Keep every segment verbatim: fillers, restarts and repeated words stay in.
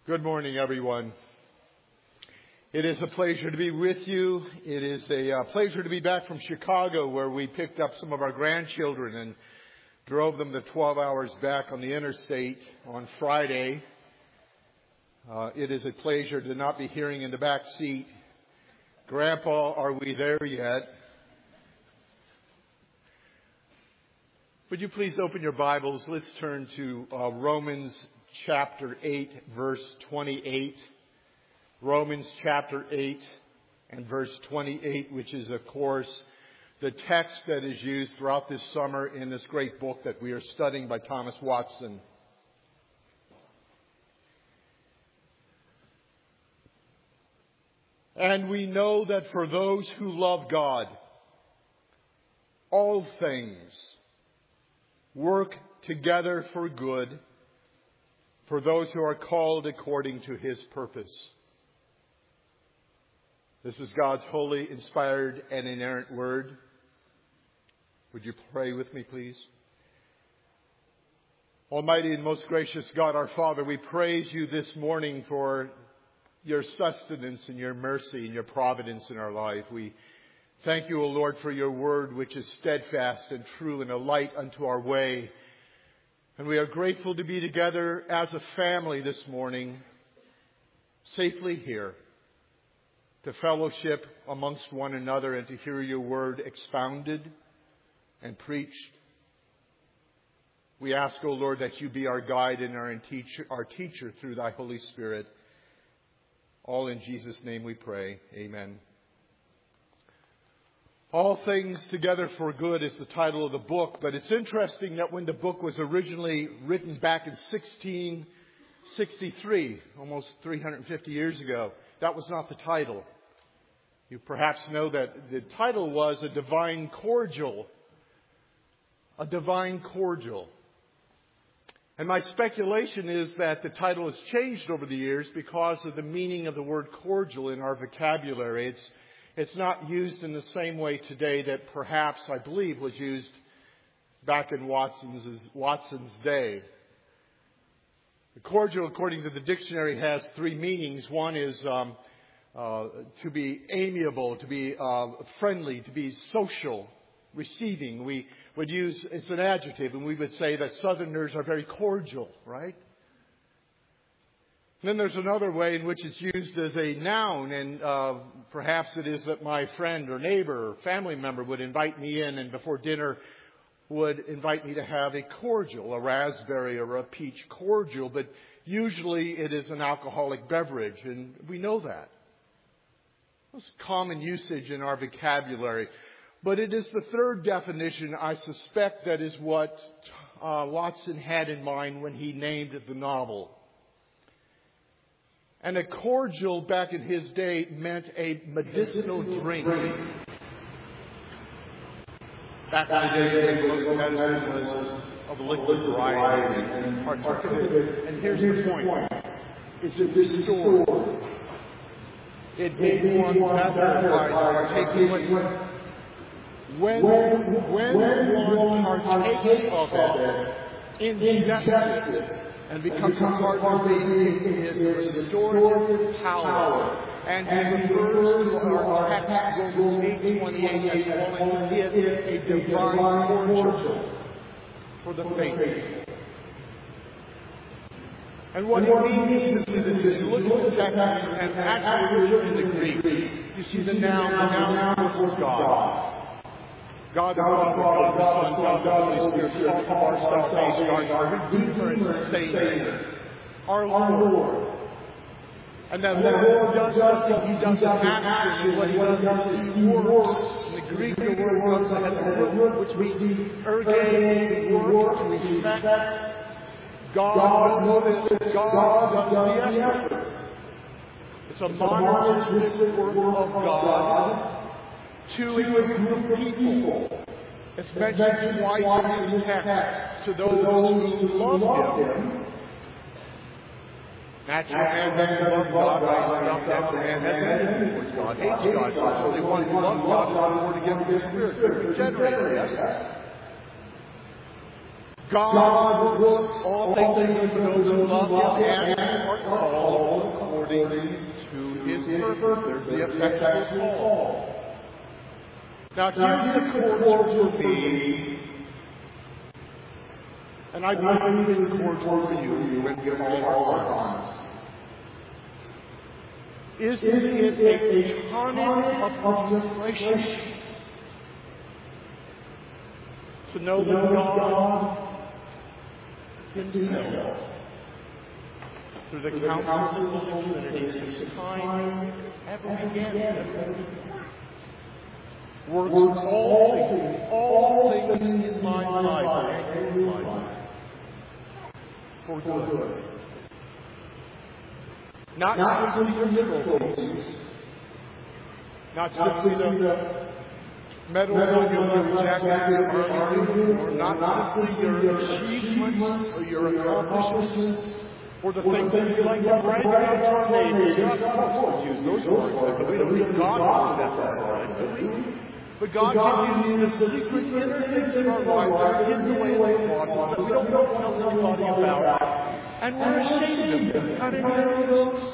Good morning, everyone. It is a pleasure to be with you. It is a uh, pleasure to be back from Chicago, where we picked up some of our grandchildren and drove them the twelve hours back on the interstate on Friday. Uh, it is a pleasure to not be hearing in the back seat, "Grandpa, are we there yet?" Would you please open your Bibles? Let's turn to uh, Romans chapter eight, verse twenty-eight. Romans chapter eight and verse twenty-eight, which is, of course, the text that is used throughout this summer in this great book that we are studying by Thomas Watson. And we know that for those who love God, all things work together for good, for those who are called according to His purpose. This is God's holy, inspired, and inerrant word. Would you pray with me, please? Almighty and most gracious God, our Father, we praise you this morning for your sustenance and your mercy and your providence in our life. We thank you, O Lord, for your word, which is steadfast and true and a light unto our way. And we are grateful to be together as a family this morning, safely here, to fellowship amongst one another and to hear your word expounded and preached. We ask, O Lord, that you be our guide and our teacher, our teacher through thy Holy Spirit. All in Jesus' name we pray. Amen. All Things Together for Good is the title of the book, but it's interesting that when the book was originally written back in sixteen sixty-three, almost three hundred fifty years ago, that was not the title. You perhaps know that the title was A Divine Cordial. A Divine Cordial. And my speculation is that the title has changed over the years because of the meaning of the word cordial in our vocabulary. It's It's not used in the same way today that perhaps, I believe, was used back in Watson's, Watson's day. The cordial, according to the dictionary, has three meanings. One is um, uh, to be amiable, to be uh, friendly, to be social, receiving. We would use, it's an adjective, and we would say that Southerners are very cordial, right? And then there's another way in which it's used as a noun, and uh, perhaps it is that my friend or neighbor or family member would invite me in and before dinner would invite me to have a cordial, a raspberry or a peach cordial, but usually it is an alcoholic beverage, and we know that. It's common usage in our vocabulary. But it is the third definition, I suspect, that is what uh, Watson had in mind when he named the novel. And a cordial back in his day meant a medicinal drink. Back in the day, most medicine was of a liquid variety and partook of it. And here's the point. It's restored. It made one better by partaking of it. When, when one partakes of it, ingests it, and becomes a part of being in His restorative power. And He refers to our text, Romans eight twenty-eight, as calling it a divine cordial for the faithful. And what it means is that if you look at the text and actually in the Greek, you see the noun, the noun is God. God the Father, God the Son, God the Holy Spirit, author of our salvation, our Redeemer and Savior, our Lord. And that Lord does nothing, He doesn't action. What He does is He works. In the Greek, the word comes as a word which means erge, to work, to effect. God knows this. God does the effort. It's a monergistic work of God to a group of people. It's mentioned twice in the text. To those who love Him. Natural man doesn't love God, right? It's not natural man has anything towards God, hates God. So it's only one who loves God, God is born again with the Spirit. Regenerated, yes? God works all things for those who love Him and are called according to His purpose. There's the effectual call. Now here's the cordial for me, and I believe in cordial for you when we all are honest. Is it a tonic of concentration to know that God Himself, through the counsel of the Holy Trinity, since time ever began, works all things, all things in my life and in my life for good. Not simply the trophies, not simply the medals on your jacket or not simply your achievements or your accomplishments or the things that you like to brag about your neighbors. God can use those words, but we don't need God to do that right, do we? But God can use the secret inner things in our lives that are hidden away in the closet that we don't tell anybody about. And we're ashamed of them. How do you know this?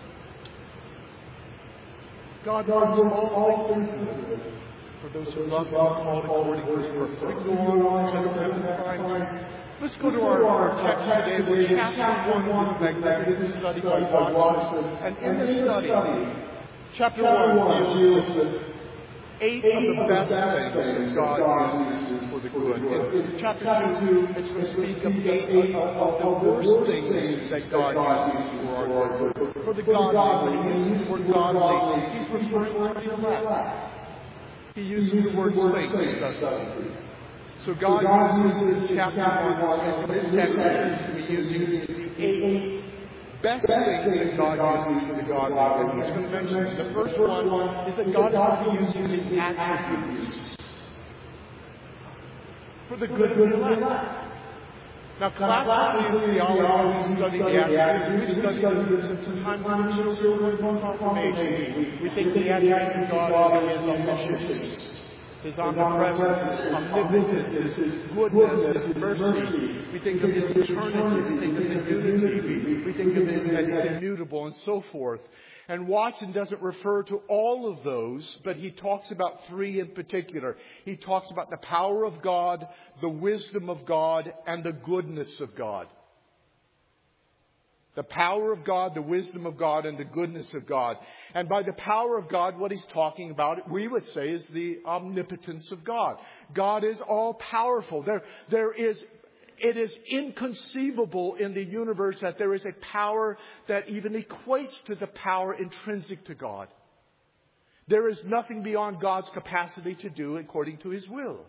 God wants all things good for those who love Him and called according to His purpose. We can go on, so I don't have the time. Let's go to our, our text today, which chapter one of this magnificent study by Watson. And in this study, chapter one deals with eight of the best things that God uses for the good. In chapter two, it's going to speak of eight of the worst things that God uses for our good. For the godly, when He uses the word godly, He's referring to the elect. He uses the word saints, doesn't He? So God uses in chapter one, and in this text, He's going to be using the eight best things that God uses for the godly. He's going to mention the first one is that God is using His attributes for the good of the elect. Now, classically in theology, we study the attributes. We study them since the time when the children were in confirmation. We think the attributes of God are His omniscience, His omnipresence, His omnipotence, His goodness, His mercy. We think of His eternity. We think of His unity. We, we think of Him as He's immutable and so forth. And Watson doesn't refer to all of those, but he talks about three in particular. He talks about the power of God, the wisdom of God, and the goodness of God. The power of God, the wisdom of God, and the goodness of God. And by the power of God, what he's talking about, we would say, is the omnipotence of God. God is all powerful. There, there is, it is inconceivable in the universe that there is a power that even equates to the power intrinsic to God. There is nothing beyond God's capacity to do according to His will.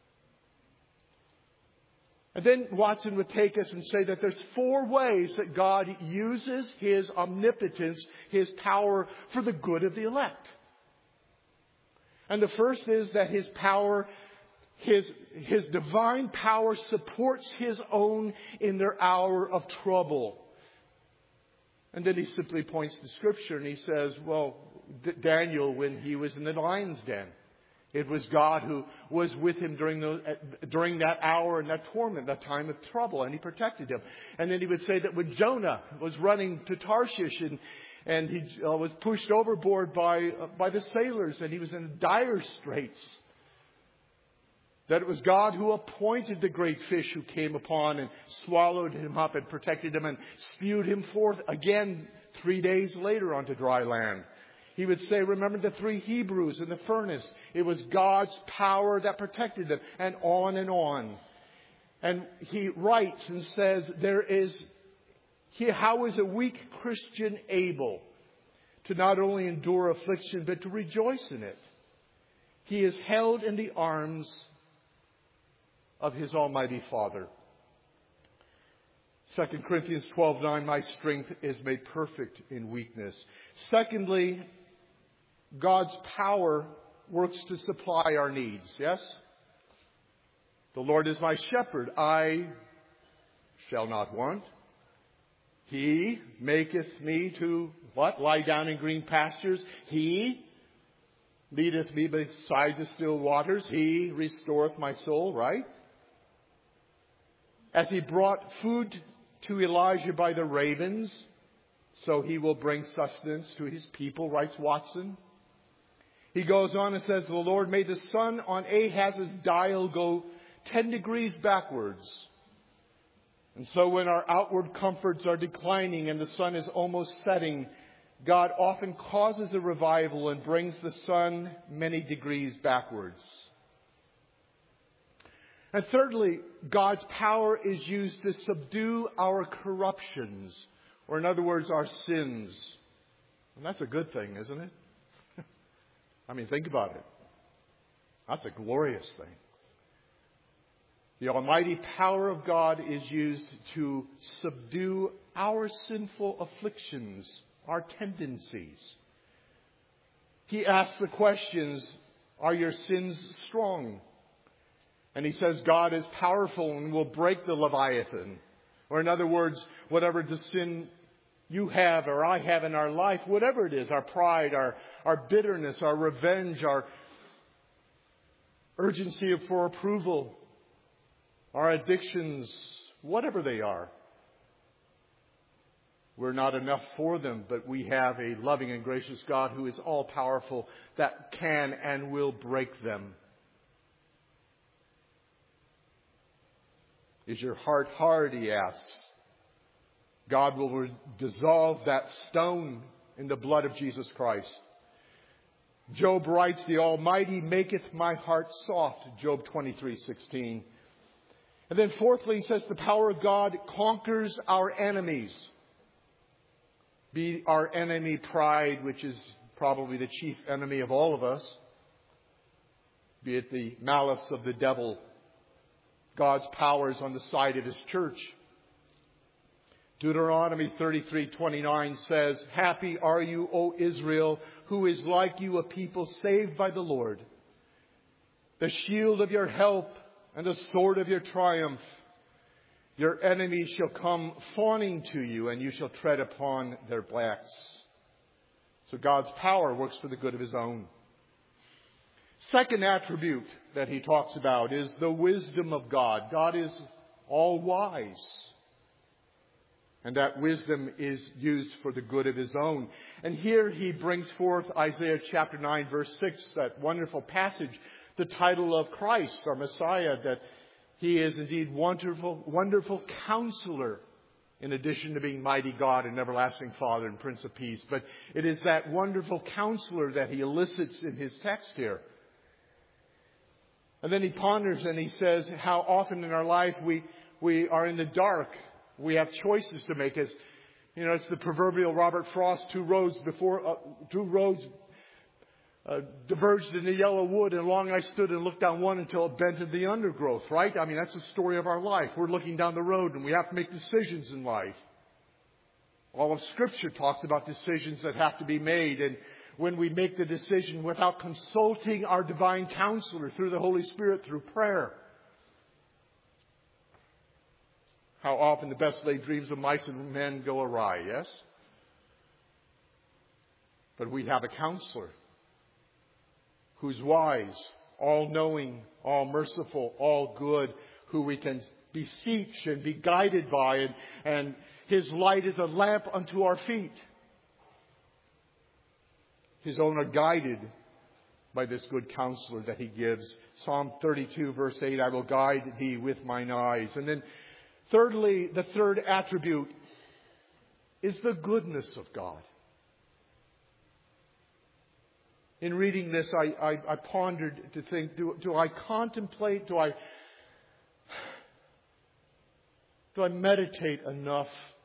And then Watson would take us and say that there's four ways that God uses His omnipotence, His power, for the good of the elect. And the first is that His power, His, His divine power supports His own in their hour of trouble. And then he simply points to Scripture and he says, well, D- Daniel, when he was in the lion's den, it was God who was with him during, the, during that hour and that torment, that time of trouble, and He protected him. And then he would say that when Jonah was running to Tarshish and, and he uh, was pushed overboard by, uh, by the sailors and he was in dire straits, that it was God who appointed the great fish who came upon and swallowed him up and protected him and spewed him forth again three days later onto dry land. He would say, remember the three Hebrews in the furnace. It was God's power that protected them, and on and on. And he writes and says, there is, how is a weak Christian able to not only endure affliction, but to rejoice in it? He is held in the arms of his Almighty Father. Second Corinthians twelve nine, my strength is made perfect in weakness. Secondly, God's power works to supply our needs. Yes? The Lord is my shepherd. I shall not want. He maketh me to, what? Lie down in green pastures. He leadeth me beside the still waters. He restoreth my soul, right? As He brought food to Elijah by the ravens, so he will bring sustenance to his people, writes Watson. He goes on and says, the Lord made the sun on Ahaz's dial go ten degrees backwards. And so when our outward comforts are declining and the sun is almost setting, God often causes a revival and brings the sun many degrees backwards. And thirdly, God's power is used to subdue our corruptions, or in other words, our sins. And that's a good thing, isn't it? I mean, think about it. That's a glorious thing. The almighty power of God is used to subdue our sinful afflictions, our tendencies. He asks the questions, are your sins strong? And he says God is powerful and will break the Leviathan. Or in other words, whatever the sin you have or I have in our life, whatever it is, our pride, our, our bitterness, our revenge, our urgency for approval, our addictions, whatever they are. We're not enough for them, but we have a loving and gracious God who is all powerful that can and will break them. Is your heart hard, he asks. God will re- dissolve that stone in the blood of Jesus Christ. Job writes, the Almighty maketh my heart soft, Job twenty-three sixteen. And then fourthly, he says the power of God conquers our enemies. Be our enemy pride, which is probably the chief enemy of all of us. Be it the malice of the devil. God's power is on the side of his church. Deuteronomy thirty-three twenty-nine says, happy are you, O Israel, who is like you, a people saved by the Lord. The shield of your help and the sword of your triumph. Your enemies shall come fawning to you, and you shall tread upon their backs. So God's power works for the good of his own. Second attribute that he talks about is the wisdom of God. God is all wise. And that wisdom is used for the good of his own. And here he brings forth Isaiah chapter nine verse six, that wonderful passage, the title of Christ, our Messiah, that he is indeed wonderful, wonderful counselor, in addition to being mighty God and everlasting Father and Prince of Peace. But it is that wonderful counselor that he elicits in his text here. And then he ponders and he says how often in our life we, we are in the dark. We have choices to make. As you know, it's the proverbial Robert Frost, two roads before, uh, two roads uh, diverged in the yellow wood, and long I stood and looked down one until it bent in the undergrowth, right? I mean, that's the story of our life. We're looking down the road and we have to make decisions in life. All of Scripture talks about decisions that have to be made, and when we make the decision without consulting our divine counselor through the Holy Spirit, through prayer, how often the best laid dreams of mice and men go awry, yes? But we have a counselor who's wise, all-knowing, all-merciful, all-good, who we can beseech and be guided by, and, and his light is a lamp unto our feet. His own are guided by this good counselor that he gives. Psalm thirty-two verse eight, I will guide thee with mine eyes. And then thirdly, the third attribute is the goodness of God. In reading this, I, I, I pondered to think, do, do I contemplate, do I, do I meditate enough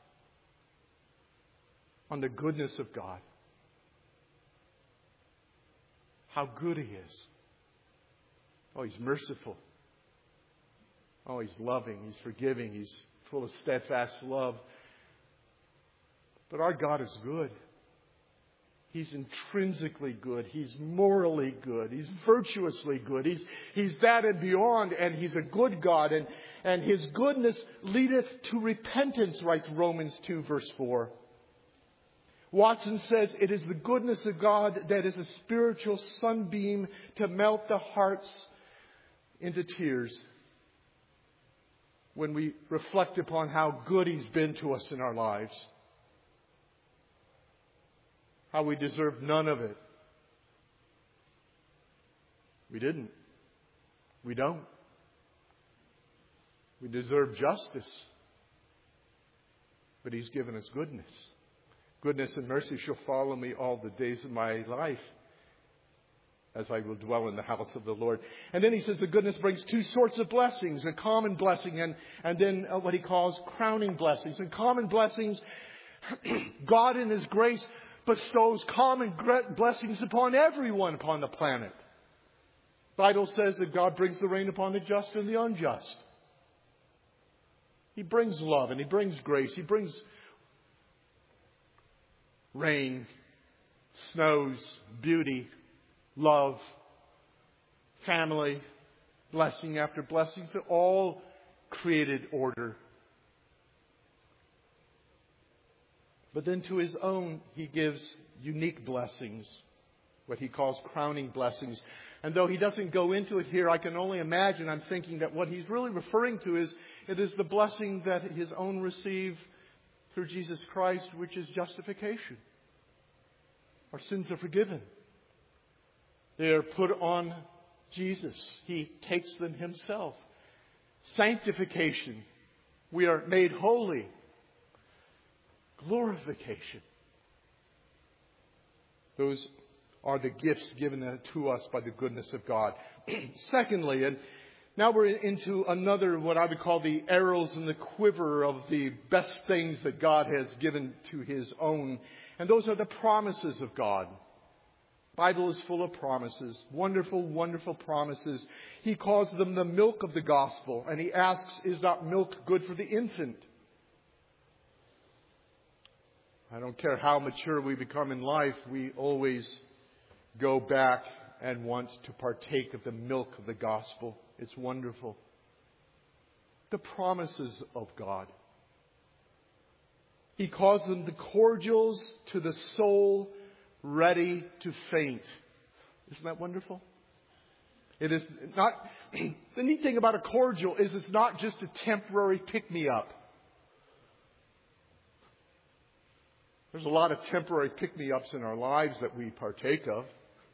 on the goodness of God? How good he is. Oh, he's merciful. Oh, he's loving. He's forgiving. He's full of steadfast love. But our God is good. He's intrinsically good. He's morally good. He's virtuously good. He's, he's that and beyond, and he's a good God. And, and his goodness leadeth to repentance, writes Romans two verse four. Watson says it is the goodness of God that is a spiritual sunbeam to melt the hearts into tears when we reflect upon how good he's been to us in our lives. how we deserved none of it. We didn't. We don't. We deserve justice. But He's given us goodness. Goodness and mercy shall follow me all the days of my life, as I will dwell in the house of the Lord. And then He says the goodness brings two sorts of blessings, a common blessing and, and then what He calls crowning blessings. And common blessings, God in His grace bestows common blessings upon everyone upon the planet. The Bible says that God brings the rain upon the just and the unjust. He brings love and He brings grace. He brings rain, snows, beauty, love, family, blessing after blessing, to all created order. But then to His own, He gives unique blessings, what He calls crowning blessings. And though He doesn't go into it here, I can only imagine, I'm thinking that what He's really referring to is, it is the blessing that His own receive through Jesus Christ, which is justification. Our sins are forgiven. They are put on Jesus. He takes them Himself. Sanctification. We are made holy. Glorification. Those are the gifts given to us by the goodness of God. Secondly, and now we're into another, what I would call the arrows in the quiver of the best things that God has given to His own. And those are the promises of God. The Bible is full of promises. Wonderful, wonderful promises. He calls them the milk of the gospel. And He asks, is not milk good for the infant? I don't care how mature we become in life, we always go back and want to partake of the milk of the gospel. It's wonderful. The promises of God. He calls them the cordials to the soul ready to faint. Isn't that wonderful? It is not, the neat thing about a cordial is it's not just a temporary pick-me-up. There's a lot of temporary pick-me-ups in our lives that we partake of.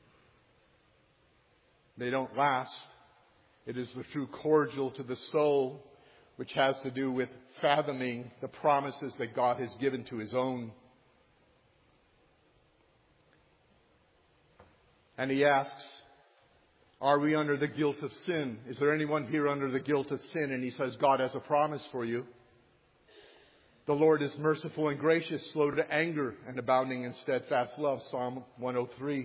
They don't last. It is the true cordial to the soul, which has to do with fathoming the promises that God has given to His own. And He asks, are we under the guilt of sin? Is there anyone here under the guilt of sin? And He says, God has a promise for you. The Lord is merciful and gracious, slow to anger, and abounding in steadfast love. Psalm one oh three.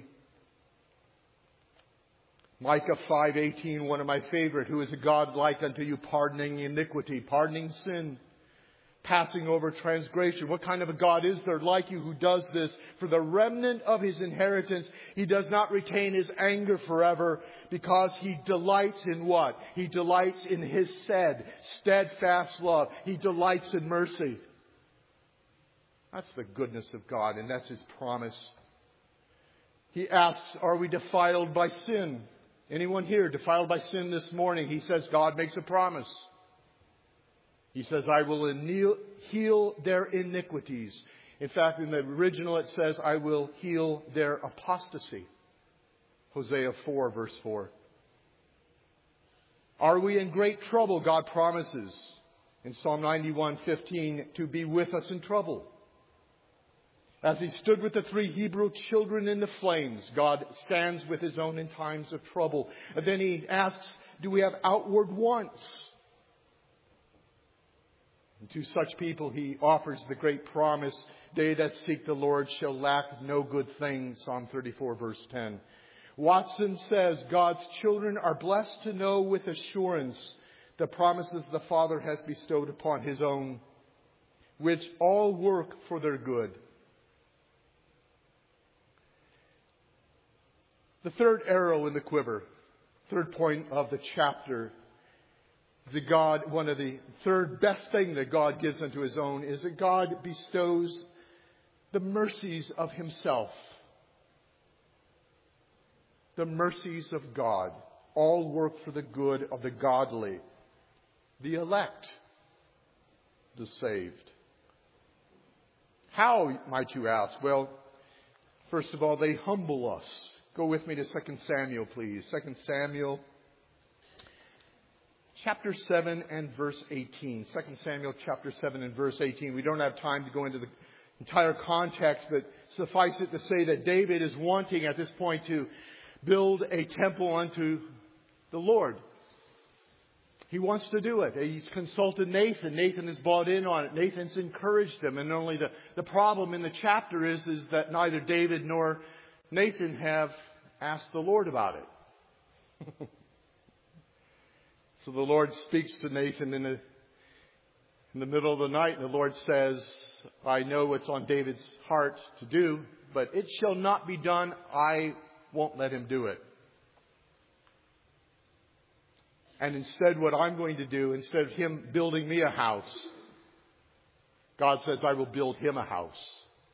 Micah five eighteen, one of my favorite. Who is a God like unto you, pardoning iniquity, pardoning sin, passing over transgression. What kind of a God is there like you who does this for the remnant of His inheritance? He does not retain His anger forever, because He delights in what? He delights in His said, steadfast love. He delights in mercy. That's the goodness of God, and that's His promise. He asks, are we defiled by sin? Anyone here defiled by sin this morning? He says, God makes a promise. He says, I will heal their iniquities. In fact, in the original it says, I will heal their apostasy. Hosea four, verse four. Are we in great trouble? God promises in Psalm ninety-one fifteen to be with us in trouble. As He stood with the three Hebrew children in the flames, God stands with His own in times of trouble. And then He asks, do we have outward wants? And to such people He offers the great promise, they that seek the Lord shall lack no good thing. Psalm thirty-four, verse ten. Watson says, God's children are blessed to know with assurance the promises the Father has bestowed upon His own, which all work for their good. The third arrow in the quiver, third point of the chapter, the God, one of the third best thing that God gives unto His own is that God bestows the mercies of Himself. The mercies of God all work for the good of the godly, the elect, the saved. How, might you ask? Well, First of all, they humble us. Go with me to Second Samuel, please. Second Samuel chapter seven and verse eighteen. Second Samuel chapter seven and verse eighteen. We don't have time to go into the entire context, but suffice it to say that David is wanting at this point to build a temple unto the Lord. He wants to do it. He's consulted Nathan. Nathan has bought in on it. Nathan's encouraged him. And only the, the problem in the chapter is, is that neither David nor Nathan have asked the Lord about it. So the Lord speaks to Nathan in the, in the middle of the night, and the Lord says, I know what's on David's heart to do, but it shall not be done. I won't let him do it. And instead, what I'm going to do, instead of him building me a house, God says, I will build him a house.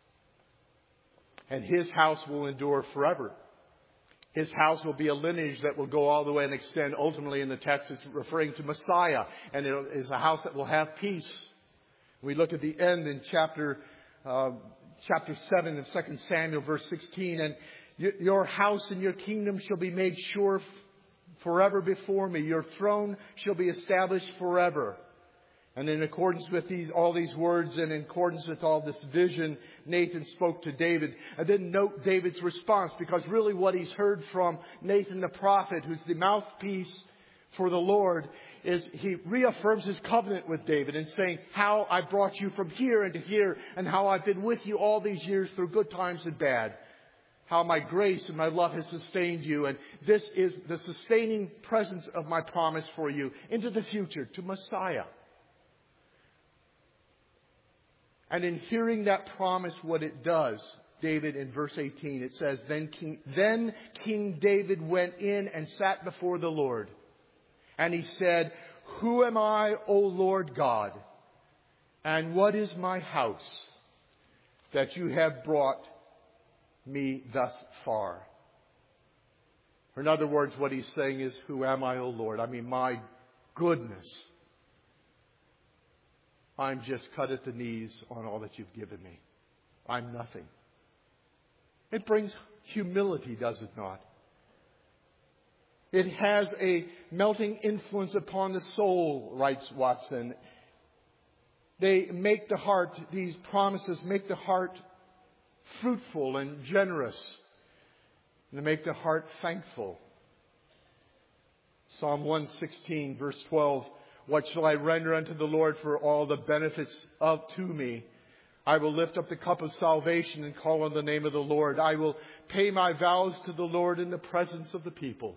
And his house will endure forever. His house will be a lineage that will go all the way and extend. Ultimately, in the text, it's referring to Messiah. And it is a house that will have peace. We look at the end in chapter uh, chapter seven of Second Samuel, verse sixteen. And your house and your kingdom shall be made sure forever before me. Your throne shall be established forever. And in accordance with these, all these words, and in accordance with all this vision, Nathan spoke to David. And then note David's response, because really what he's heard from Nathan the prophet, who's the mouthpiece for the Lord, is he reaffirms his covenant with David and saying how I brought you from here into here, and how I've been with you all these years through good times and bad. How my grace and my love has sustained you. And this is the sustaining presence of my promise for you into the future, to Messiah. And in hearing that promise, what it does, David in verse eighteen, it says, Then King, then King David went in and sat before the Lord. And he said, Who am I, O Lord God? And what is my house that you have brought me thus far? Or in other words, what he's saying is, who am I, O Lord? I mean, my goodness. I'm just cut at the knees on all that you've given me. I'm nothing. It brings humility, does it not? It has a melting influence upon the soul, writes Watson. They make the heart, these promises make the heart fruitful and generous, and to make the heart thankful. Psalm one sixteen, verse twelve, What shall I render unto the Lord for all the benefits of to me? I will lift up the cup of salvation and call on the name of the Lord. I will pay my vows to the Lord in the presence of the people.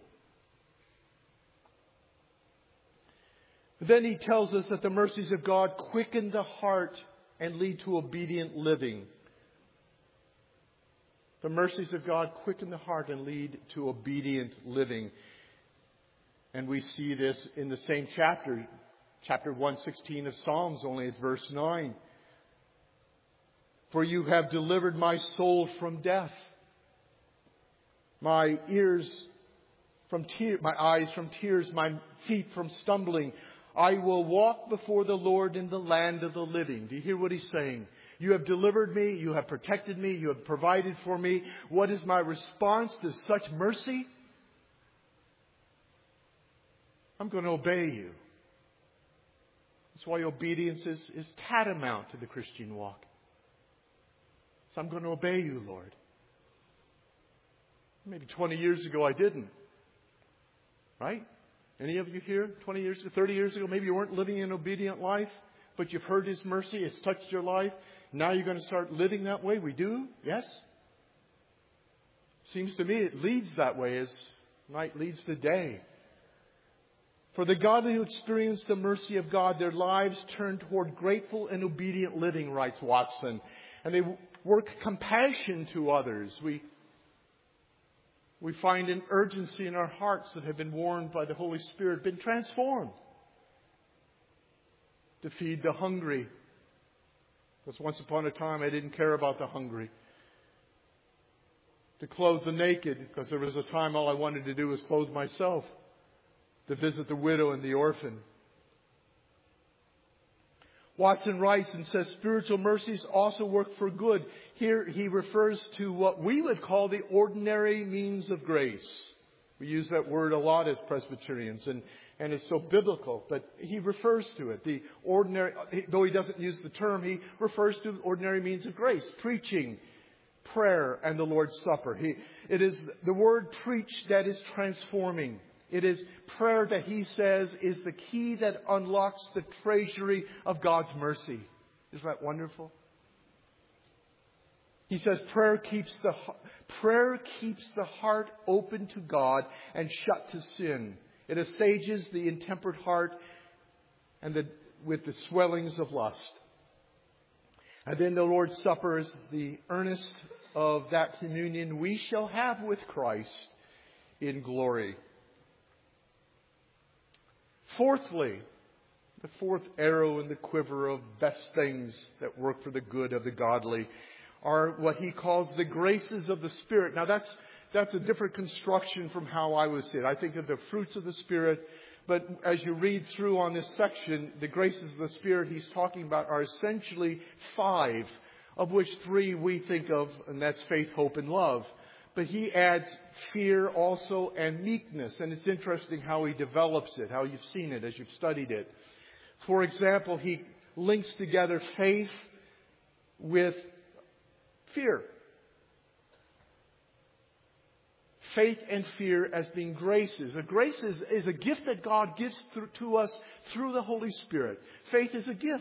Then he tells us that the mercies of God quicken the heart and lead to obedient living. The mercies of God quicken the heart and lead to obedient living. And we see this in the same chapter, chapter one sixteen of Psalms, only at verse nine. For you have delivered my soul from death, my ears from tears, my eyes from tears, my feet from stumbling. I will walk before the Lord in the land of the living. Do you hear what he's saying? You have delivered me. You have protected me. You have provided for me. What is my response to such mercy? I'm going to obey you. That's why obedience is, is tantamount to the Christian walk. So I'm going to obey you, Lord. Maybe twenty years ago I didn't. Right? Any of you here, twenty years ago, thirty years ago, maybe you weren't living an obedient life, but you've heard His mercy, it's touched your life. Now you're going to start living that way. We do? Yes? Seems to me it leads that way as night leads to day. For the godly who experience the mercy of God, their lives turn toward grateful and obedient living, writes Watson. And they work compassion to others. We We find an urgency in our hearts that have been warmed by the Holy Spirit, been transformed. To feed the hungry. Because once upon a time I didn't care about the hungry. To clothe the naked, because there was a time all I wanted to do was clothe myself. To visit the widow and the orphan. Watson writes and says spiritual mercies also work for good. Here he refers to what we would call the ordinary means of grace. We use that word a lot as Presbyterians, and, and it's so biblical, but he refers to it. The ordinary, though he doesn't use the term, he refers to ordinary means of grace. Preaching, prayer, and the Lord's Supper. He, it is the word preach that is transforming. It is prayer that he says is the key that unlocks the treasury of God's mercy. Isn't that wonderful? He says prayer keeps the prayer keeps the heart open to God and shut to sin. It assuages the intemperate heart and the, with the swellings of lust. And then the Lord's Supper is the earnest of that communion we shall have with Christ in glory. Fourthly, the fourth arrow in the quiver of best things that work for the good of the godly are what he calls the graces of the Spirit. Now that's that's a different construction from how I would say it. I think of the fruits of the Spirit, but as you read through on this section, the graces of the Spirit he's talking about are essentially five, of which three we think of, and that's faith, hope, and love. But he adds fear also and meekness. And it's interesting how he develops it, how you've seen it as you've studied it. For example, he links together faith with fear. Faith and fear as being graces. A grace is, is a gift that God gives through, to us through the Holy Spirit. Faith is a gift.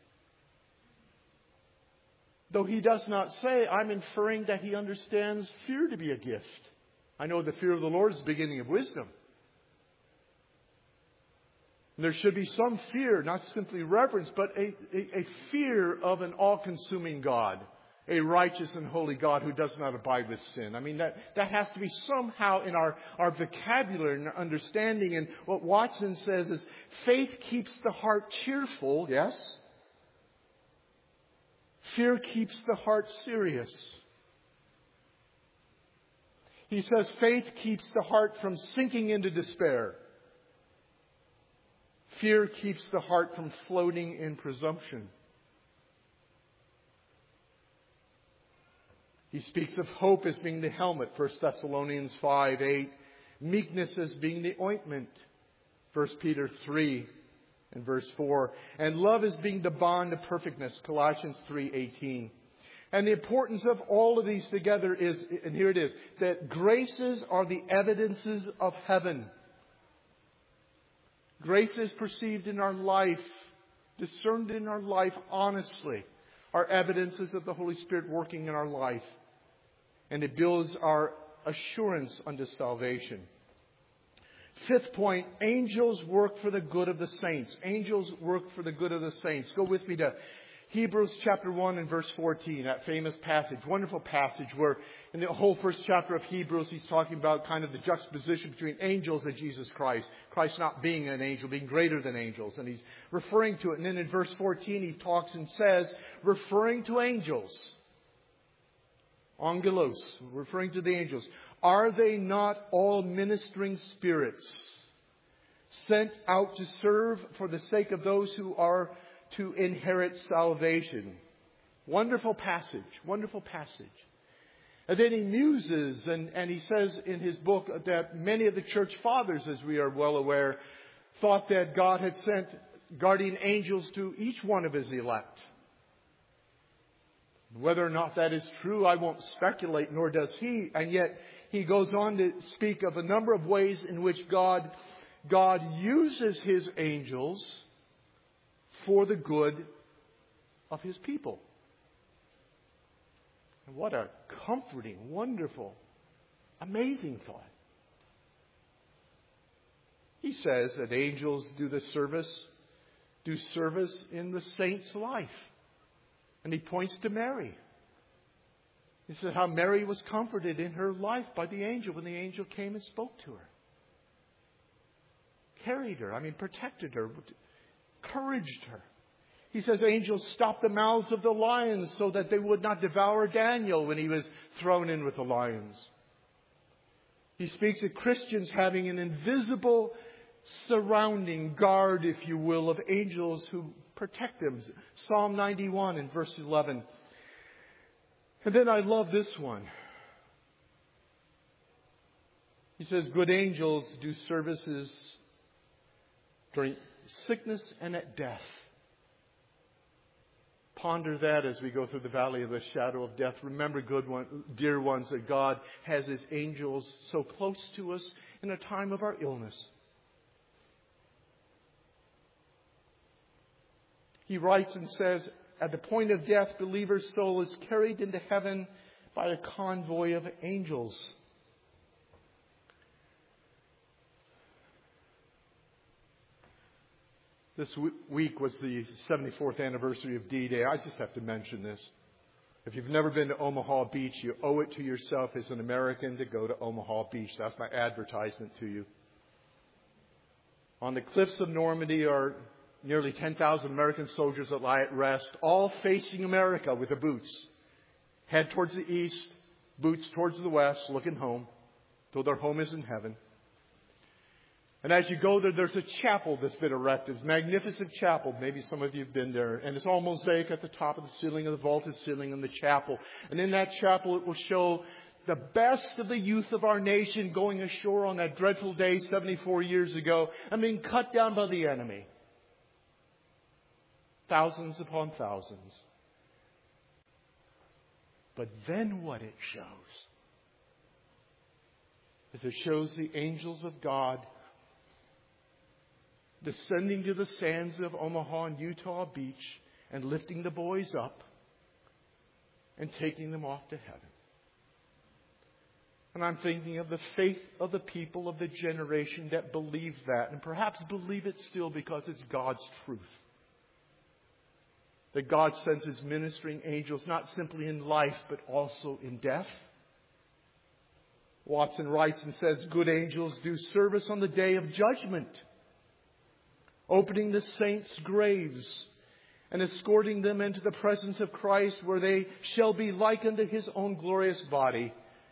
Though he does not say, I'm inferring that he understands fear to be a gift. I know the fear of the Lord is the beginning of wisdom. And there should be some fear, not simply reverence, but a, a, a fear of an all-consuming God. A righteous and holy God who does not abide with sin. I mean, that, that has to be somehow in our, our vocabulary and our understanding. And what Watson says is, faith keeps the heart cheerful, yes? Fear keeps the heart serious. He says faith keeps the heart from sinking into despair. Fear keeps the heart from floating in presumption. He speaks of hope as being the helmet, First Thessalonians five eight. Meekness as being the ointment, First Peter three and verse four. And love as being the bond of perfectness, Colossians three eighteen. And the importance of all of these together is, and here it is, that graces are the evidences of heaven. Graces perceived in our life, discerned in our life honestly, are evidences of the Holy Spirit working in our life. And it builds our assurance unto salvation. Fifth point, angels work for the good of the saints. Angels work for the good of the saints. Go with me to Hebrews chapter one and verse fourteen, that famous passage, wonderful passage where in the whole first chapter of Hebrews he's talking about kind of the juxtaposition between angels and Jesus Christ. Christ not being an angel, being greater than angels. And he's referring to it. And then in verse fourteen he talks and says, referring to angels, angelos, referring to the angels, are they not all ministering spirits sent out to serve for the sake of those who are to inherit salvation? Wonderful passage, wonderful passage. And then he muses and, and he says in his book that many of the church fathers, as we are well aware, thought that God had sent guardian angels to each one of his elect. Whether or not that is true, I won't speculate, nor does he. And yet he goes on to speak of a number of ways in which God, God uses his angels for the good of his people. And what a comforting, wonderful, amazing thought. He says that angels do the service, do service in the saint's life. And he points to Mary. He said how Mary was comforted in her life by the angel when the angel came and spoke to her. Carried her, I mean protected her, encouraged her. He says angels stopped the mouths of the lions so that they would not devour Daniel when he was thrown in with the lions. He speaks of Christians having an invisible surrounding guard, if you will, of angels who protect them. Psalm ninety-one in verse eleven. And then I love this one. He says, good angels do services during sickness and at death. Ponder that as we go through the valley of the shadow of death. Remember, good one, dear ones, that God has His angels so close to us in a time of our illness. He writes and says, at the point of death, believer's soul is carried into heaven by a convoy of angels. This week was the seventy-fourth anniversary of D-Day. I just have to mention this. If you've never been to Omaha Beach, you owe it to yourself as an American to go to Omaha Beach. That's my advertisement to you. On the cliffs of Normandy are nearly ten thousand American soldiers that lie at rest, all facing America with their boots. Head towards the east, boots towards the west, looking home, though their home is in heaven. And as you go there, there's a chapel that's been erected. It's a magnificent chapel. Maybe some of you have been there. And it's all mosaic at the top of the ceiling, of the vaulted ceiling in the chapel. And in that chapel, it will show the best of the youth of our nation going ashore on that dreadful day seventy-four years ago and being cut down by the enemy. Thousands upon thousands. But then what it shows is it shows the angels of God descending to the sands of Omaha and Utah Beach and lifting the boys up and taking them off to heaven. And I'm thinking of the faith of the people of the generation that believed that, and perhaps believe it still because it's God's truth. That God sends His ministering angels not simply in life but also in death. Watson writes and says, good angels do service on the day of judgment, opening the saints' graves and escorting them into the presence of Christ, where they shall be likened to His own glorious body.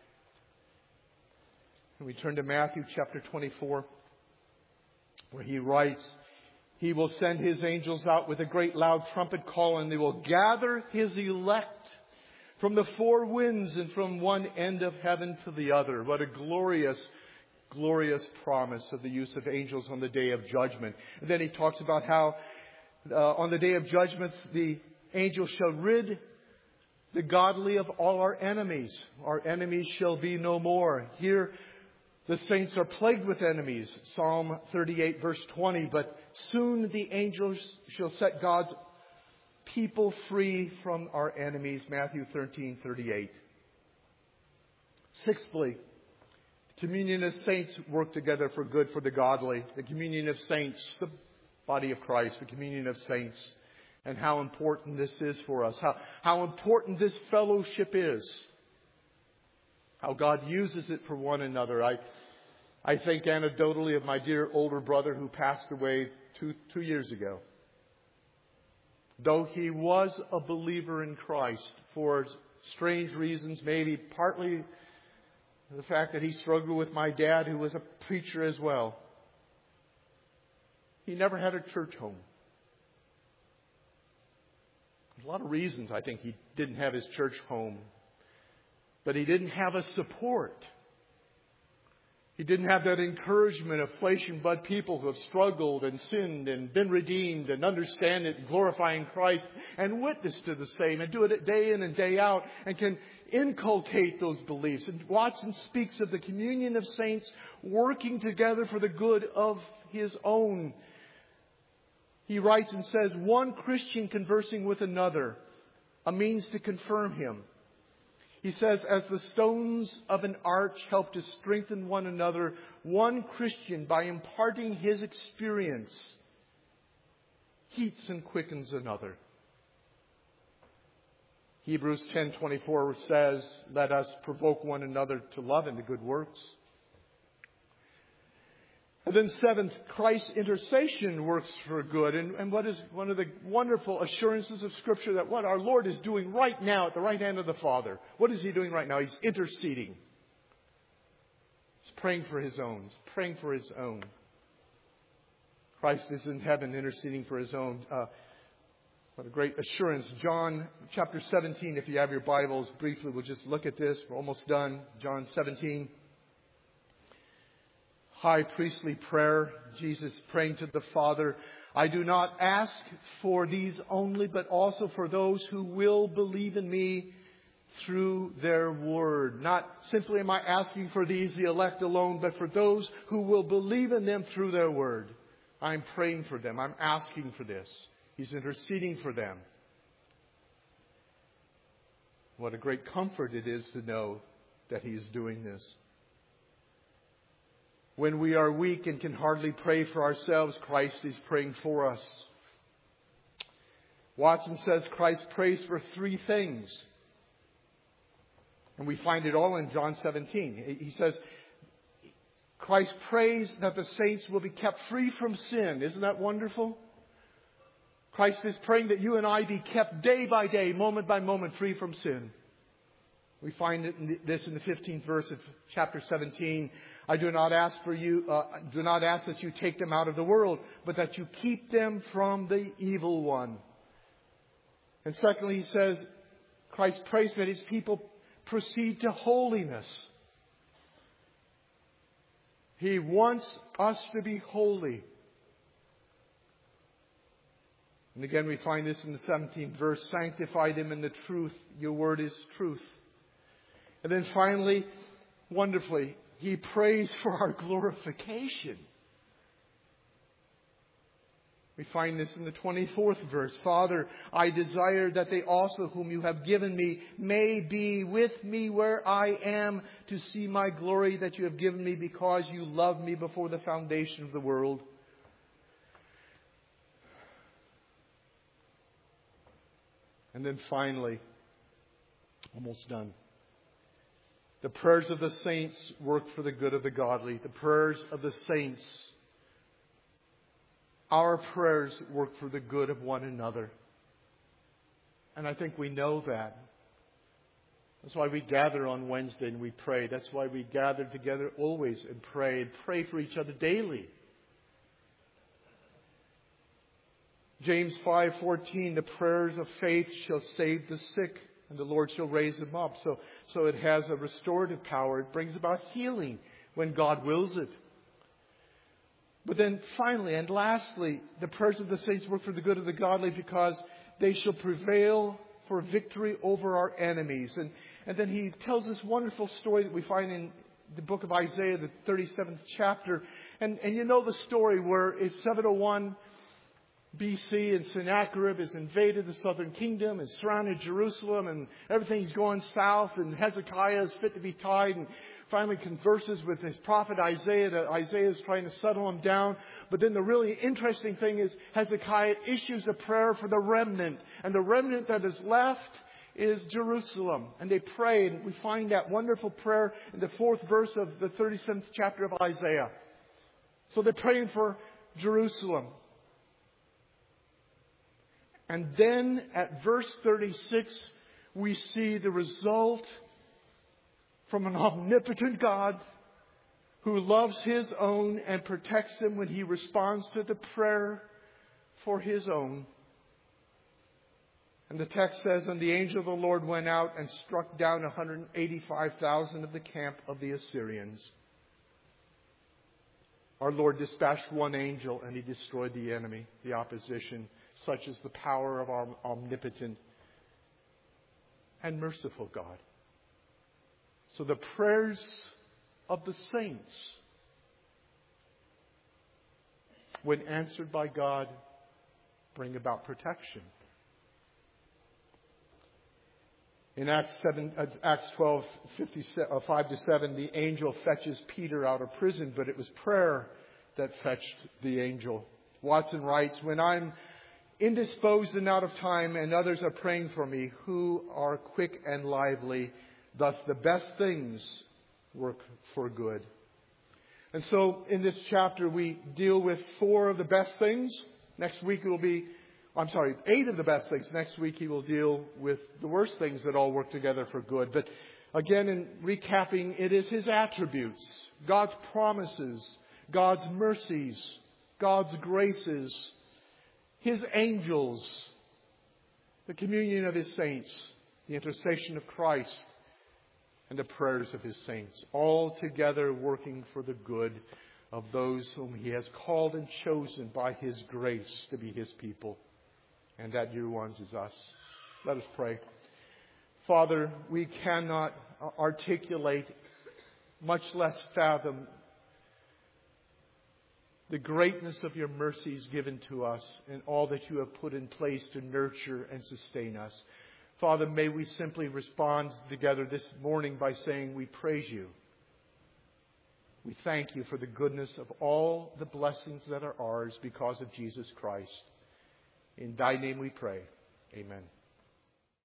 And we turn to Matthew chapter twenty-four, where He writes, He will send His angels out with a great loud trumpet call, and they will gather His elect from the four winds and from one end of heaven to the other. What a glorious glorious promise of the use of angels on the day of judgment. And then he talks about how uh, on the day of judgment the angels shall rid the godly of all our enemies. Our enemies shall be no more. Here the saints are plagued with enemies. Psalm thirty-eight verse twenty. But soon the angels shall set God's people free from our enemies. Matthew thirteen thirty-eight. Sixthly, communion of saints work together for good for the godly. The communion of saints, the body of Christ, the communion of saints, and how important this is for us. How, how important this fellowship is. How God uses it for one another. I, I think anecdotally of my dear older brother who passed away two, two years ago. Though he was a believer in Christ for strange reasons, maybe partly the fact that he struggled with my dad, who was a preacher as well. He never had a church home. There's a lot of reasons I think he didn't have his church home. But he didn't have a support. He didn't have that encouragement of flesh and blood people who have struggled and sinned and been redeemed and understand it, glorifying Christ and witness to the same and do it day in and day out and can inculcate those beliefs. And Watson speaks of the communion of saints working together for the good of his own. He writes and says, one Christian conversing with another, a means to confirm him. He says, as the stones of an arch help to strengthen one another, one Christian, by imparting his experience, heats and quickens another. Hebrews ten twenty-four says, let us provoke one another to love and to good works. And then seventh, Christ's intercession works for good. And, and what is one of the wonderful assurances of Scripture that what our Lord is doing right now at the right hand of the Father. What is He doing right now? He's interceding. He's praying for His own. He's praying for His own. Christ is in heaven interceding for His own. Uh, What a great assurance. John chapter seventeen, if you have your Bibles, briefly we'll just look at this. We're almost done. John seventeen. High priestly prayer. Jesus praying to the Father. I do not ask for these only, but also for those who will believe in me through their word. Not simply am I asking for these, the elect alone, but for those who will believe in them through their word. I'm praying for them. I'm asking for this. He's interceding for them. What a great comfort it is to know that He is doing this. When we are weak and can hardly pray for ourselves, Christ is praying for us. Watson says Christ prays for three things. And we find it all in John seventeen. He says, Christ prays that the saints will be kept free from sin. Isn't that wonderful? Christ is praying that you and I be kept day by day, moment by moment, free from sin. We find it in this in the fifteenth verse of chapter seventeen. I do not ask for you, uh, do not ask that you take them out of the world, but that you keep them from the evil one. And secondly, he says, Christ prays that His people proceed to holiness. He wants us to be holy. And again, we find this in the seventeenth verse. Sanctify them in the truth. Your word is truth. And then finally, wonderfully, He prays for our glorification. We find this in the twenty-fourth verse. Father, I desire that they also whom you have given me may be with me where I am, to see my glory that you have given me because you loved me before the foundation of the world. And then finally, almost done. The prayers of the saints work for the good of the godly. The prayers of the saints, our prayers work for the good of one another. And I think we know that. That's why we gather on Wednesday and we pray. That's why we gather together always and pray and pray for each other daily. James five fourteen, the prayers of faith shall save the sick, and the Lord shall raise them up. So, so it has a restorative power. It brings about healing when God wills it. But then finally and lastly, the prayers of the saints work for the good of the godly because they shall prevail for victory over our enemies. And, and then he tells this wonderful story that we find in the book of Isaiah, the thirty-seventh chapter. And, and you know the story where it's seven oh one B C and Sennacherib has invaded the southern kingdom and surrounded Jerusalem, and everything's going south, and Hezekiah is fit to be tied and finally converses with his prophet Isaiah. That Isaiah is trying to settle him down. But then the really interesting thing is Hezekiah issues a prayer for the remnant, and the remnant that is left is Jerusalem. And they pray, and we find that wonderful prayer in the fourth verse of the thirty-seventh chapter of Isaiah. So they're praying for Jerusalem. And then at verse thirty-six, we see the result from an omnipotent God who loves His own and protects them when He responds to the prayer for His own. And the text says, and the angel of the Lord went out and struck down one hundred eighty-five thousand of the camp of the Assyrians. Our Lord dispatched one angel and He destroyed the enemy, the opposition. Such is the power of our omnipotent and merciful God. So the prayers of the saints, when answered by God, bring about protection. In Acts seven, uh, Acts twelve, five to seven, the angel fetches Peter out of prison, but it was prayer that fetched the angel. Watson writes, when I'm indisposed and out of time, and others are praying for me who are quick and lively, thus the best things work for good. And so in this chapter we deal with four of the best things. Next week it will be, I'm sorry, eight of the best things. Next week he will deal with the worst things that all work together for good. But again, in recapping, it is His attributes, God's promises, God's mercies, God's graces, His angels, the communion of His saints, the intercession of Christ, and the prayers of His saints, all together working for the good of those whom He has called and chosen by His grace to be His people. And that, dear ones, is us. Let us pray. Father, we cannot articulate, much less fathom, the greatness of your mercies given to us and all that you have put in place to nurture and sustain us. Father, may we simply respond together this morning by saying we praise you. We thank you for the goodness of all the blessings that are ours because of Jesus Christ. In thy name we pray. Amen.